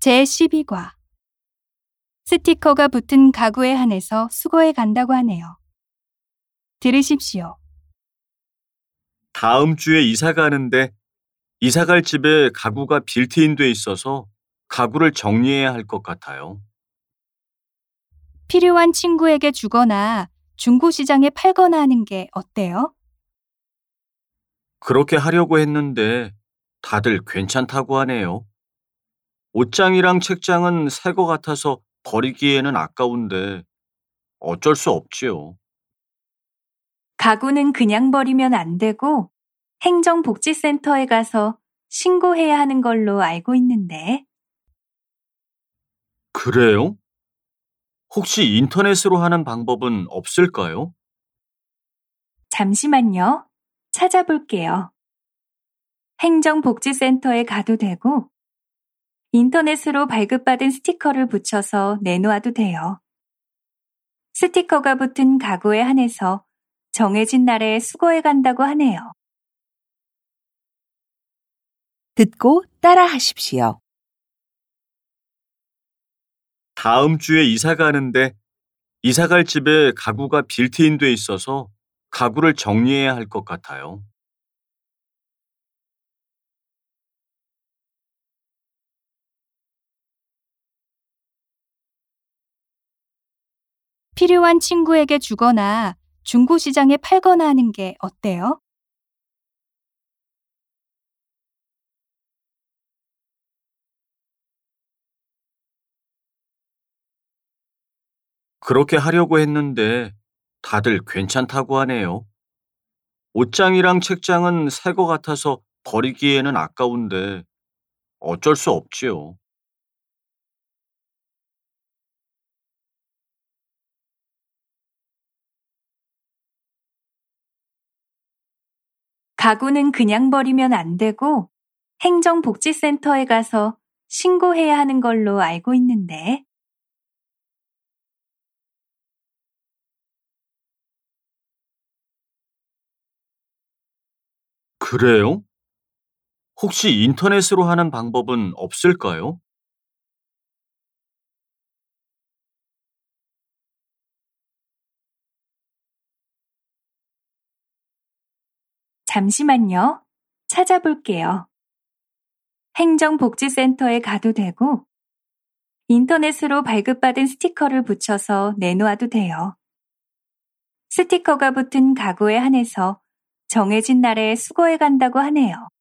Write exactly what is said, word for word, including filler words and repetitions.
제십이 과 스티커가 붙은 가구에 한해서 수거해 간다고 하네요. 들으십시오. 다음 주에 이사 가는데 이사 갈 집에 가구가 빌트인 돼 있어서 가구를 정리해야 할 것 같아요. 필요한 친구에게 주거나 중고시장에 팔거나 하는 게 어때요? 그렇게 하려고 했는데 다들 괜찮다고 하네요. 옷장이랑 책장은 새 거 같아서 버리기에는 아까운데 어쩔 수 없지요. 가구는 그냥 버리면 안 되고 행정복지센터에 가서 신고해야 하는 걸로 알고 있는데 그래요? 혹시 인터넷으로 하는 방법은 없을까요? 잠시만요. 찾아볼게요. 행정복지센터에 가도 되고 인터넷으로 발급받은 스티커를 붙여서 내놓아도 돼요. 스티커가 붙은 가구에 한해서 정해진 날에 수거해 간다고 하네요. 듣고 따라 하십시오. 다음 주에 이사 가는데 이사 갈 집에 가구가 빌트인 돼 있어서 가구를 정리해야 할 것 같아요. 필요한 친구에게 주거나 중고시장에 팔거나 하는 게 어때요? 그렇게 하려고 했는데 다들 괜찮다고 하네요. 옷장이랑 책장은 새 거 같아서 버리기에는 아까운데 어쩔 수 없지요. 가구는 그냥 버리면 안 되고 행정복지센터에 가서 신고해야 하는 걸로 알고 있는데 그래요? 혹시 인터넷으로 하는 방법은 없을까요? 잠시만요. 찾아볼게요. 행정복지센터에 가도 되고 인터넷으로 발급받은 스티커를 붙여서 내놓아도 돼요. 스티커가 붙은 가구에 한해서 정해진 날에 수거해 간다고 하네요.